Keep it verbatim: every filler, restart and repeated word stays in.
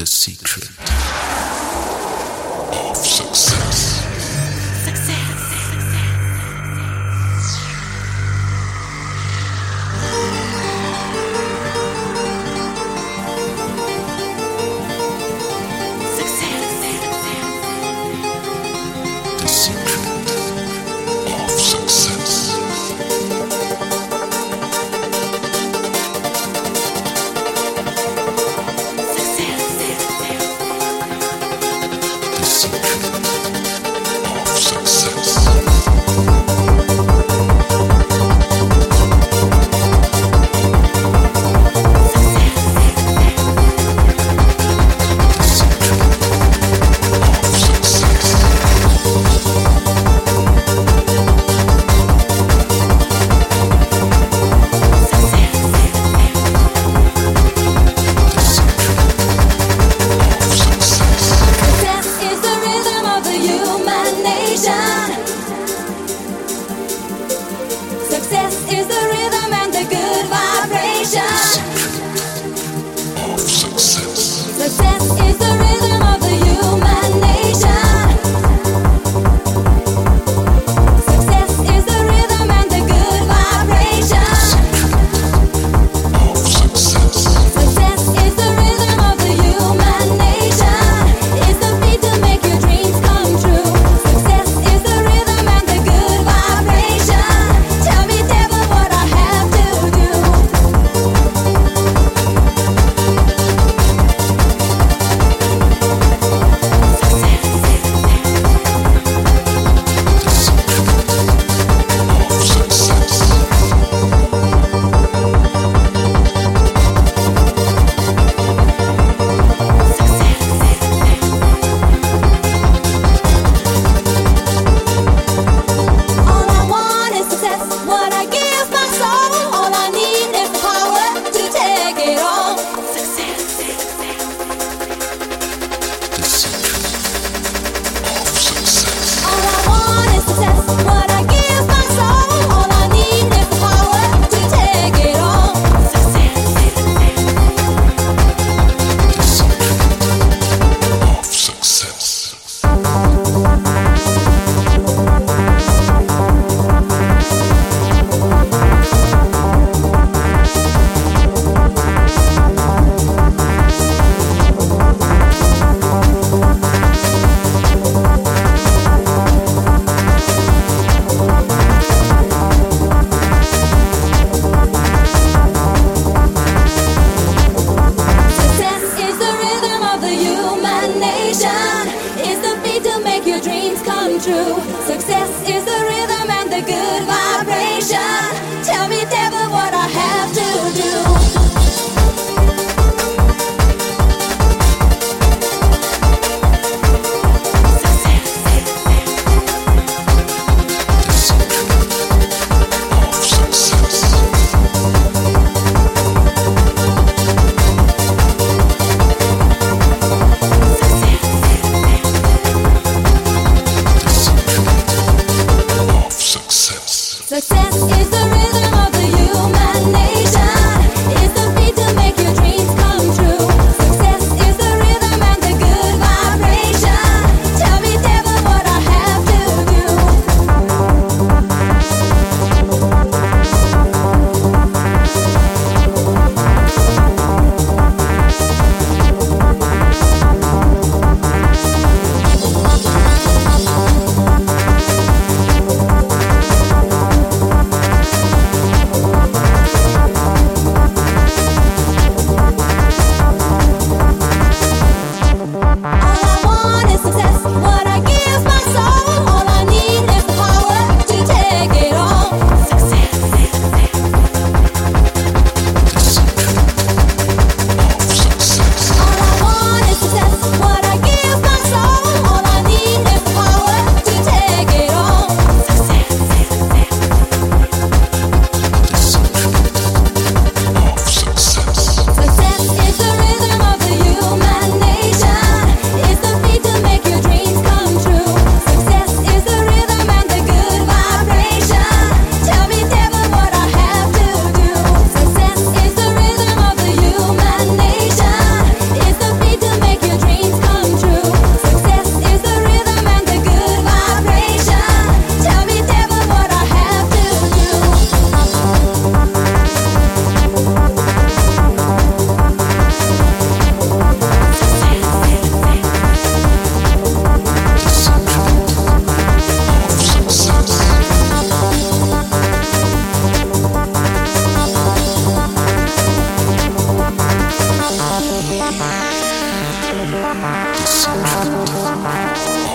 The secret of success. The secret of success. The secret of success. Success is the rhythm and the good vibration. Of success. Success is the rhythm of the human nation. Success is the rhythm and the good vibration. Of success. Success is the rhythm of the human nation. It's the beat to make your dreams come true. Success is the rhythm and the good vibration. Tell me, devil, what I have to do. Of success. All I want is success. What I give my soul. All I need is the power to take it all. Success. The secret of success. All I want is success. What I give my soul. All I need is the power to take it all. Success. The secret of success. Success is the rhythm of the human nation. It's the beat to make your dreams come true. Success is the rhythm and the good vibration. Tell me, devil, what I have to do. The secret of success. The secret The secret of